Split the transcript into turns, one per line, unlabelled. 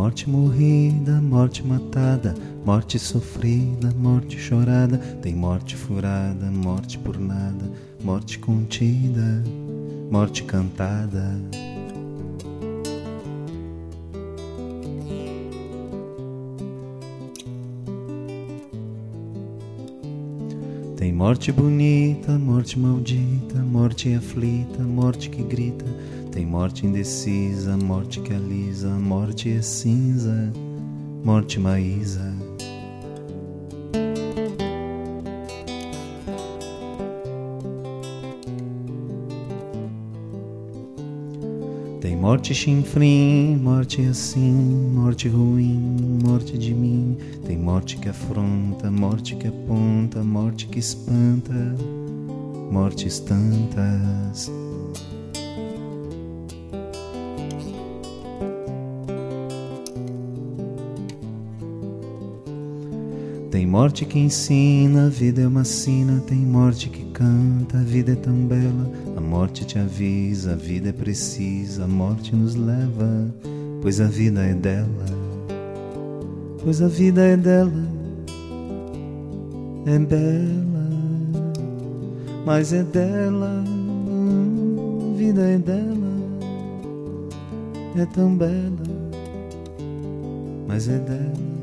morte morrida, morte matada, morte sofrida, morte chorada. Tem morte furada, morte por nada, morte contida, morte cantada. Tem morte bonita, morte maldita, morte aflita, morte que grita. Tem morte indecisa, morte que alisa, morte é cinza, morte maísa. Tem morte chinfrim, morte assim, morte ruim, morte de mim. Tem morte que afronta, morte que aponta, morte que espanta, mortes tantas. Tem morte que ensina, a vida é uma sina. Tem morte que canta, a vida é tão bela. A morte te avisa, a vida é precisa. A morte nos leva, pois a vida é dela. Pois a vida é dela, é bela, mas é dela. A vida é dela, é tão bela, mas é dela.